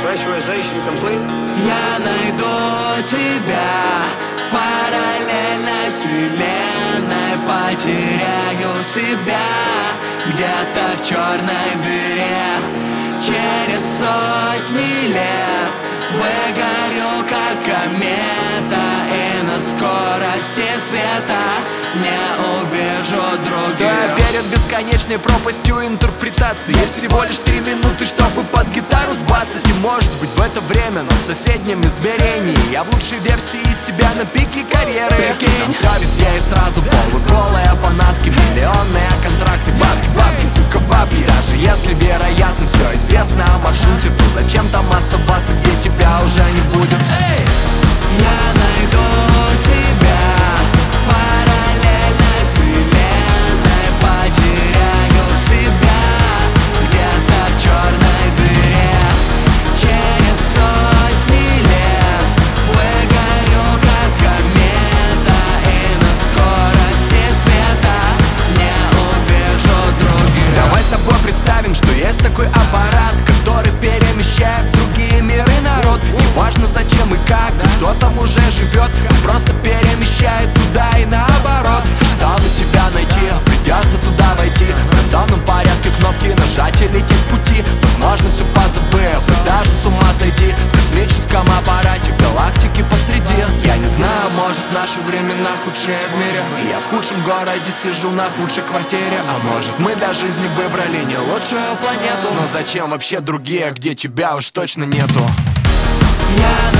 Я найду тебя в параллельной вселенной, потеряю себя где-то в черной дыре. Через сотни лет выгорю, как комета, и на скорости света не увижу других. Стоя перед бесконечной пропастью интерпретации, есть всего лишь 3 минуты, чтобы под гитару сбацать. И может быть в это время, но в соседнем измерении я в лучшей версии себя на пике карьеры. Прикинь, все везде и сразу полуголые фанатки, миллионные контракты, бабки, бабки, сука, бабки. Даже если вероятно все известно о маршруте, то зачем там оставаться, где тебя уже не будет? Эй! Я найду тебя в параллельной вселенной, потеряю себя где-то в черной дыре. Через сотни лет выгорю, как комета, и на скорости света не увижу других. Давай с тобой представим, что есть такой аппарат, который перемещает в другие миры народ. Неважно зачем и как, кто там уже живет, он просто перемещает туда и наоборот. Чтобы тебя найти, придется туда войти, в рандомном порядке кнопки нажать и лететь в пути. Возможно, все позабыл, и даже с ума сойти в космическом аппарате галактики посреди. Я не знаю, может наши времена худшие в мире, и я в худшем городе сижу на худшей квартире. А может мы для жизни выбрали не лучшую планету, но зачем вообще другие, где тебя уж точно нету? Я